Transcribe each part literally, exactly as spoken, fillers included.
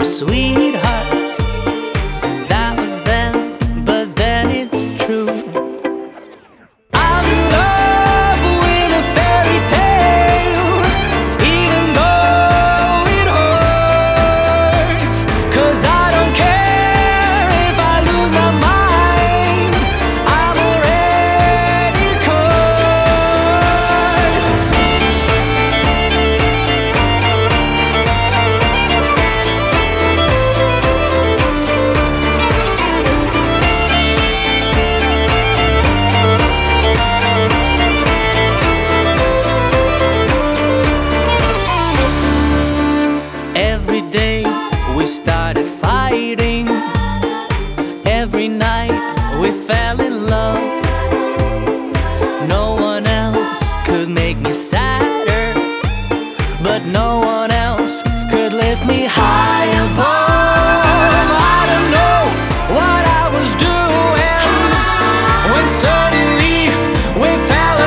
sweetheart. That was then, but then it's true. I'm in love with a fairy tale, even though it hurts. 'Cause I don't care if I lose my mind, I'm already cursed. Every day we started fighting, every night we fell in love. No one else could make me sadder, but no one else could lift me high above. I don't know what I was doing when suddenly we fell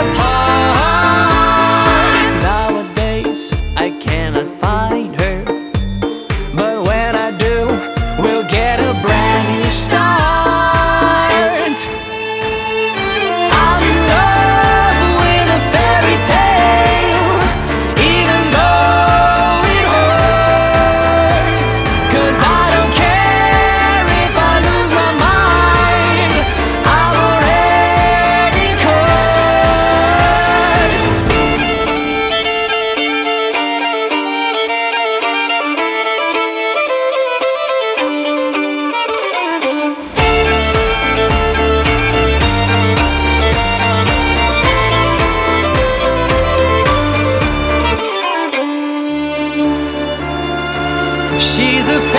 apart. Nowadays I cannot find her, but when I do, we'll get a brand new start. I'm in love with a fairy tale, even though it hurts. 'Cause I don't care if I lose my mind, I'm already cursed. She's a